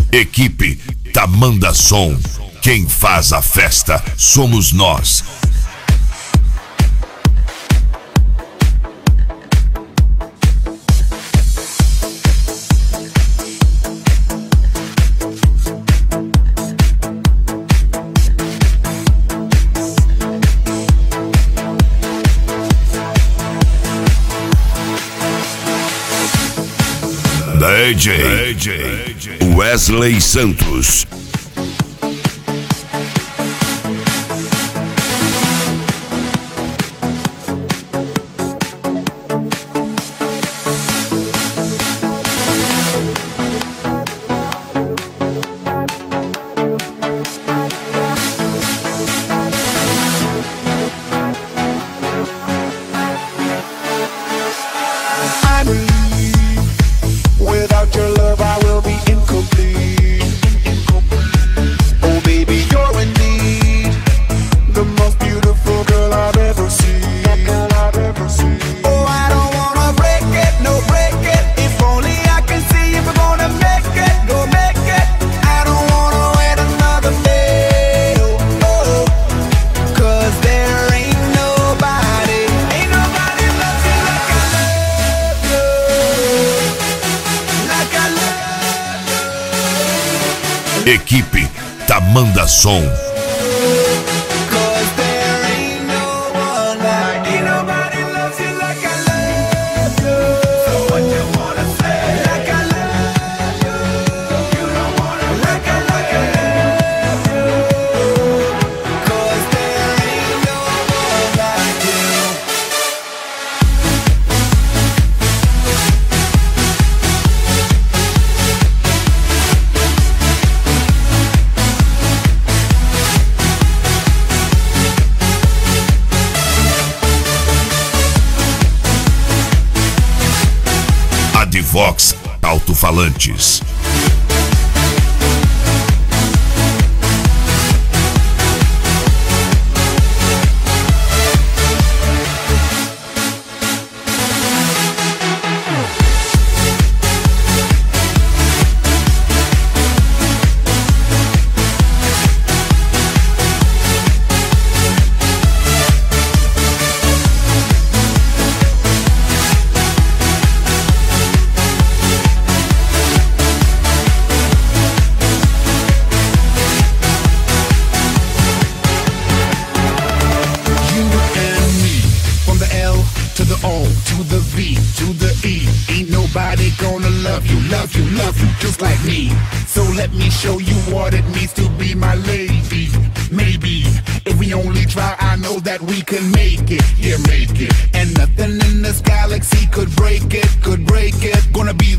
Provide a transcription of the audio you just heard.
Equipe Tamanda Som. Quem faz a festa somos nós. DJ Wesley Santos. Equipe Tamanda Som. Vox Alto-Falantes. Love you just like me. So let me show you what it means to be my lady. Maybe if we only try, I know that we can make it. Yeah, make it. And nothing in this galaxy could break it. Gonna be